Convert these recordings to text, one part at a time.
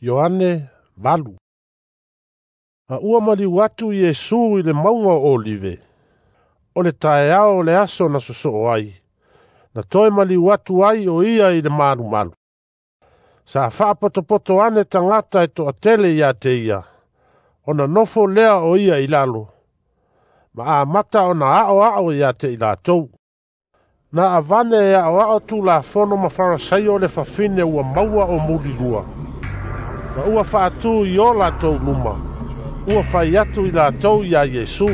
Ioane valu. A ua mali watu Yesu i le maunga o olive. O le taeao o le aso na soso ai. Na toe mali watu ai o ia i le malu malu. Sa faa poto ane tangata e to atele ia te ia. Ona nofo lea o ia i lalo. Ma a mata ona ao ia te i latou. Na avane e ao tu la fono ma farasai o le fafine ua maua o mulilua. Ma ua faatu i o latou luma. Ua fai atu i latou ia Yesu.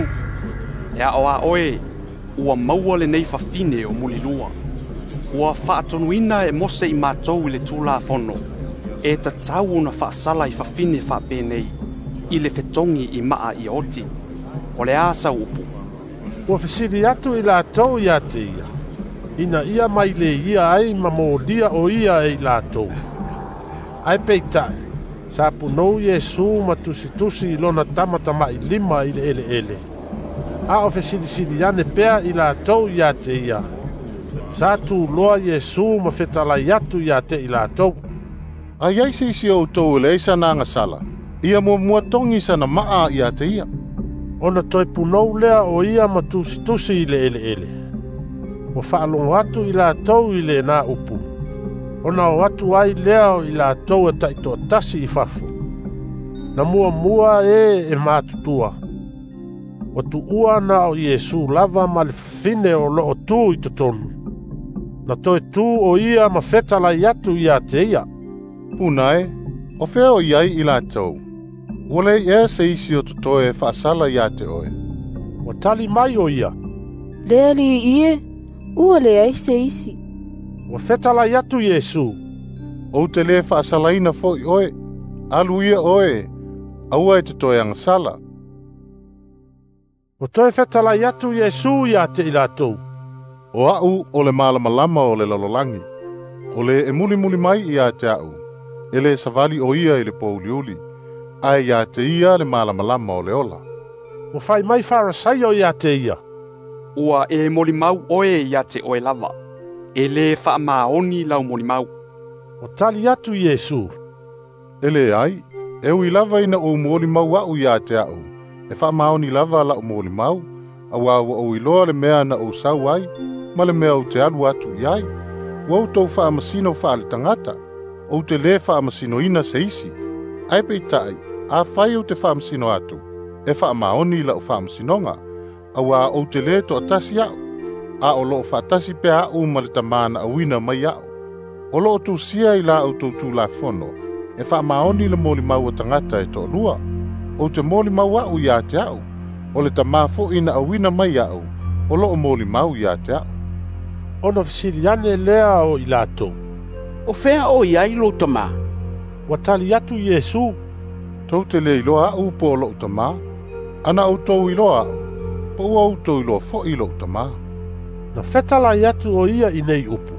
E ao oe, ua maua le nei fafine o mulilua. Ua faatonuina e mose i matou i le tu la fono. E ta tau una faasala i fafine fa penei. I le fetongi i maa i oti. O le asa upu. Ua fesili atu i latou ia te ia. Ina ia mai le ia ai ma molia o ia e i latou. Ai peitai, sa punou Yesu ma tusi ilona tamata mai lima i le ele. A o fesili ane pea i latou ia te ia. Sa tu loa Yesu ma fetalai atu ia te i latou. Ai ai se isi o tau le isa nanga sala. Ia mua tongi sana maa ia te ia. Ona toi punou lea o ia ma tusi i le ele. O whaalongo atu i latou i le na upu. Ona o atu ai lea i latou e taito tasi i fafu. Na mua e mātutua. O tu ua na o Yesu lava ma le fine o loo tu i totonu. Na toi tu o ia ma fetala i atu ia te ia. Punae, o feo iai i latou. Wale e se isi o tutoe whaasala ia te oe. O tali mai o ia. Lea li ie, ua le ai se isi. O fetala i atu Yesu. O te le whaasala ina fo i oe. Alu ia oe. Aua e te toe angasala. O toe fetala i atu Yesu ia te i latou. O au o le malamalama o le lalolangi. O le e muli mai ia te au. E le savali o ia i le pouliuli. Ai ia te ia le malamalama o le ola. O fai mai farasai o ia te ia. Ua e molimau oe ia te oe lava. E le wha maoni lau molimau. O tali atu Yesu. E le ai, e ui lava ina o molimau au ia te au. E wha maoni lava la o molimau. Awa o iloa le mea na o sau ai. Ma le mea o te alu atu iai. Wau tau wha amasino wha ale tangata. O te le wha amasino ina se isi. Ai peitai, a whai o te wha amasino atu. E wha maoni la o wha amasinonga. Awa o te le to atasi au. A o loo wha atasi pe au ma le tamana awina mai au. O loo tu sia i la o tu la fono. E wha maoni le moli mau o tangata e to lua. O te moli mau au ia te au. O le tamafo ina awina mai au. O loo moli mau ia te au. Ona fisiliane lea o i latou. O fea o ia i lo tama. Wa tali atu Yesu. Tau te le iloa au po lo tama. Ana au tau iloa au. Po au tau iloa fo ilo tama. Na fetala i atu o ia i nei upu.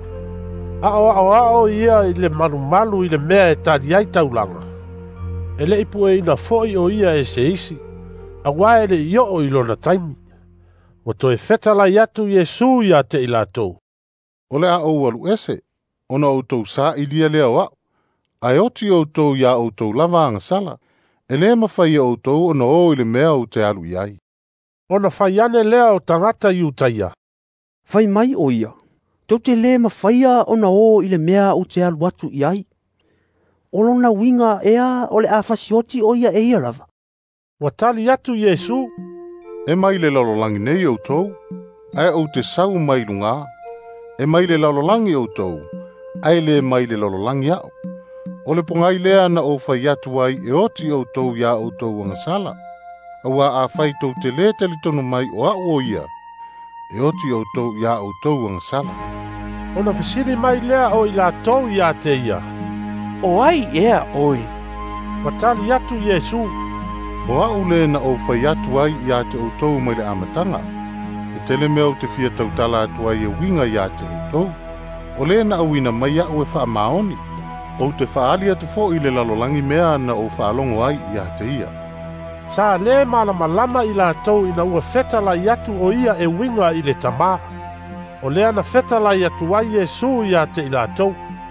Ao ia i le malu i le mea e tali ai taulanga. E le ipu e ina foi o ia e se isi. A wae le i o ilona taimi. Wa toe fetala i atu Yesu ia te i latou. Ole a o walu ese. Ona o tau sa i lia lea wau. Ai oti o tau ia o tau lava anga sala. E le mawhai o tau ona o ile mea o te alu iai. Ona whai ane lea o tangata i utaia. Whai mai o ia. Tau te le mawhaia ona o ile mea o te alu atu iai. Olona winga ea o le awhasioti o ia e ia lava. Wa tali atu Yesu. E mai le lalolangi nei o tau. Ai o te sau mai lunga. E mai le lalolangi o tau. Ai le mai le lalolangi au. O le pongai lea na o whai atu ai e oti o tau ia o tau angasala. Awa a whai tau te le telitono mai o au o ia. E oti o tau ia o tau angasala. Ona fisili mai lea o i latou ia te ia. O ai ea oi. Wa tali atu Yesu. O au le na o whai atu ai ia te o tau mai le amatanga. E tele mea o te fia tau tala atu ai e winga ia te o tau. O le na awina mai au e wha maoni. O te whaali atu fo i le lalolangi mea na o whaalongo ai ia te ia. Sa le malama i latou ina ua fetala i atu o ia e winga i le tama. O lea na fetala i atu ai Yesu ia te i latou.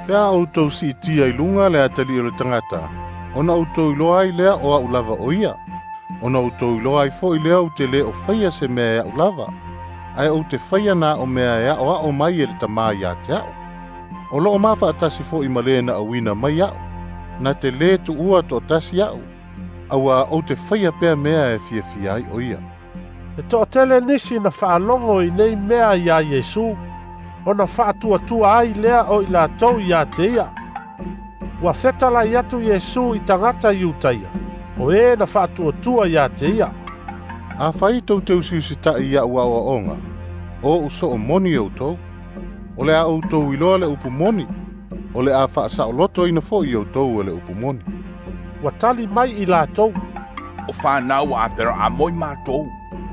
Pea outou si tia ilunga le atali o le tangata. Ona outou iloa ai lea o au lava o ia. Ona outou iloa ai fo i lea o te le o whaia se mea au lava. Ai o te whaia na o mea ea o ao mai e le tamaa ia te au. O loo mawha atasi fo i male na awina mai au. Na te le tu ua to atasi au. Aua o te whaia pea mea e fia fia ai o ia. E to tele nisi na whaalongo i nei mea ia Yesu. Ona whaatua ai lea o i la tau ia te ia. Wa fetala i atu Yesu i tangata i utaia. O e na whaatua ia te ia. A whai tau te usiusi ta ia ua o onga. O uso o moni au tau. O le a au tau iloa le upu moni. O le a wha sa o loto ina fo i au tau e le upu moni. Wa tali mai i la tau. O whanau a pera a moi mātou.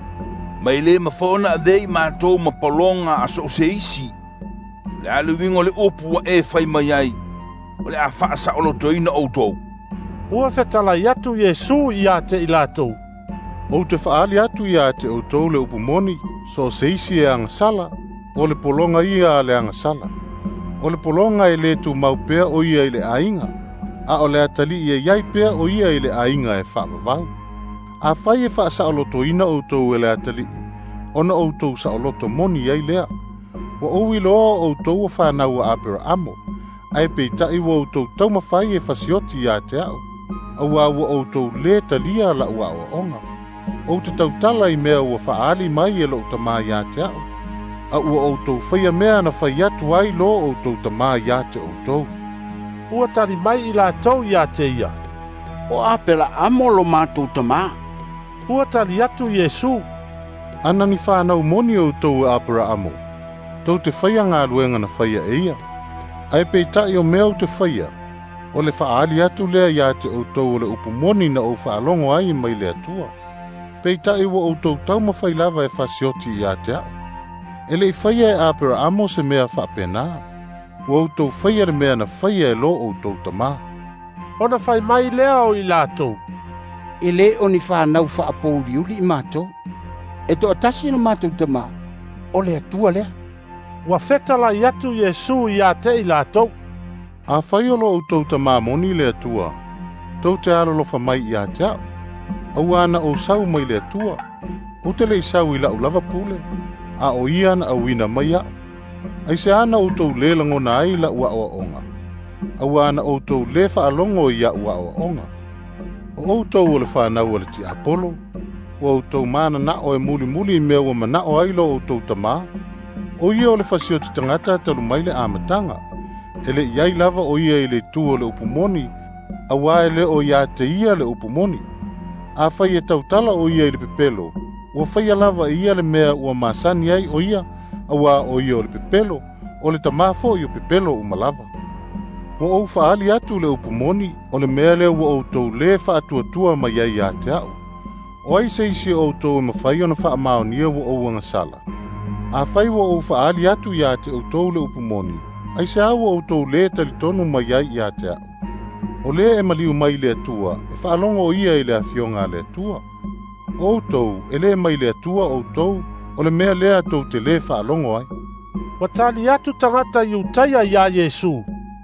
Mai le mawhona a dhei mātou ma palonga a so se isi. Le aluingo le upu wa e whai mai ai. O le a wha sa o loto ina au tau. Ua fetala i atu Yesu i a te i la tau. O te whaali atu ia te au tau le upu moni. So se isi e angasala. O le polonga ia le angasala. O le polonga e le tu maupea o ia i le ainga. A o le atali ia iai pea o ia i le ainga e whaavavau. A whai e wha sa o loto ina o tau e le atali. Ona o tau sa o loto moni iai lea. Wa owi loa o tau o whanau a apera amo. Ai peitai wa o tau tau mawhai e whasioti ia te au. Aua wa o tau le talia la ua o onga. O te tau tala i mea ua whaali mai e lo tamaa ia te au. A ua o tau whaia mea na whai atu ai lo o tau tamaa ia te o tau. Ua tali mai i la tau ia te ia. O apela amo lo mātou tamaa. Ua tali atu Yesu. Ana ni whanau moni o tau e apera amo. Tau te whaia ngā luenga na whaia e ia. Ai peitai o mea o te whaia. O le whaali atu lea ia te o tau o le upu moni na o whaalongo ai mai le atua. Peitai wa o tau tau mawhai lava e whasioti ia te au. Ele i whaia e apera amo se mea whapena. Wa o tau whaia le mea na whaia e lo o tau tamaa. Ona whai mai lea o i la tau. E le o ni whanau whaapouri uli i mātou. E to atasi na mātou tamaa. O le atua lea. Wa fetala i atu Yesu i a te i la tau. A whai o lo o tau tamaa moni le atua. Tau te alolofa mai i a te au. Au ana o sau mai le atua. O te lei sau i lau lava pule. A o iana au ina mai a. Ai se ana o tau le langona ai la ua o onga. Au ana o tau le whaalongo i a ua o onga. O tau o le whanau o le ti Apollo. O tau mana na o e muli muli mea ua mana o ailo o tau tamaa. O ia o le whasio ti tangata talu mai le amatanga. Ele iai lava o ia i le tu o le upumoni. Awa ele o ia te ia le upumoni. A whai e tautala o ia i le pepelo. Ua whaia lava ia le mea ua masani ai o ia. Awa o ia o le pepelo. O le tamafo i o pepelo umalava. Ua ou whaali atu le upumoni. O le mea le ua ou tau le whaatua mai ai a te au. O ai se isi ou tau ma whai o na wha maonia ua ou anga sala. A whai ua ou whaali atu ia te ou tau le upumoni. Ai se au ou tau le talitonu mai ai ia te au. O le e maliu mai le atua, e whaalongo o ia i le awhionga le atua. O tau, e le mai le atua o tau, o le mea lea tau te le whaalongo ai. Wa tali atu tangata i utaia ia Yesu.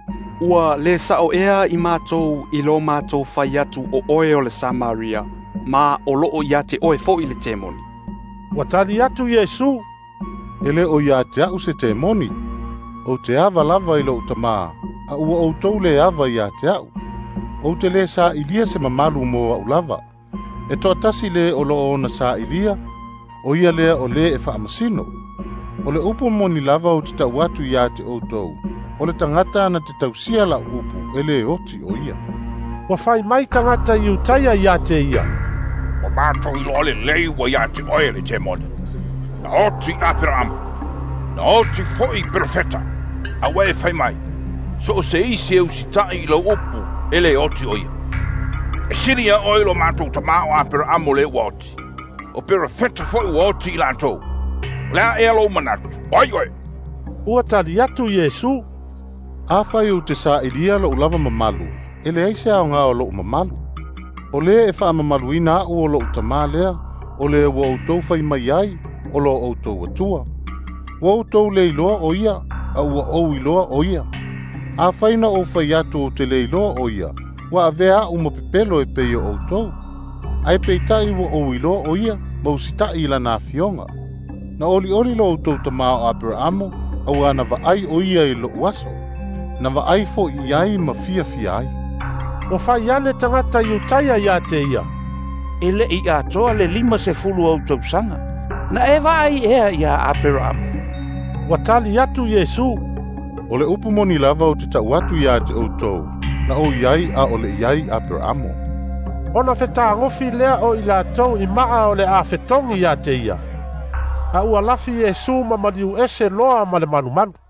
Ua le sao ea i mātou i lo mātou whai atu o oe o le Samaria, ma o loo ia te oe fo i le temoni. Wa tali atu Yesu. Ele o ia te au se te moni. O te ava lava i lo utamaa, a ua o tau le ava ia te au. O te le sa ilia se mamalu mo au lava. E toa tasi le o lo ona sa ilia, o ia lea o le e whaamasino. O le upu moni lava o te tau atu ia te o tau. O le tangata na te tausia la upu, ele oti o ia. Wa whai mai tangata i utaia ia te ia. O mātou ilo le lei wa ia te oe le te moni. Na oti apera amo. Na oti foi perfeta. A wai whai mai. So se isi e usitai ilo upu, ele oti o ia. E siria oe lo mātou tamao apera amo le ua oti. O perfeta foi ua oti i lantou. Lea e alo manatu. Oi oi. Ua tali atu Yesu. A whai o te sa ilia lo ulava mamalu, ele aise au ngā o lo mamalu. O le e wha mamalu ina au o lo utamaa lea, o le ua o tau whai mai ai, o lo o tau atua. Ua o tau le iloa o ia, a ua o iloa o ia. A whaina o whai atu o te leilo o ia, wa a vea uma pepelo e pei o outou. Ai peitai wa o ilo o ia, mausita ila na fionga. Na oli lo outou tamao Abrahamo, au ana va ai o ia i lo uaso. Na va ai fo i ai ma fia ai. O whai ane tangata i utaia ia te ia. Ele i atoa le 50 au tausanga. Na e vai ea ia Abraham. Watali atu Yesu. O le upu moni lava o te tau atu ia te outou. Na o iai a o le iai Abrahamo. Ona wheta ngofi lea o i la tau i maa o le a whetongi ia te ia. A ua lafi Yesu ma maliu ese loa ma le manu manu.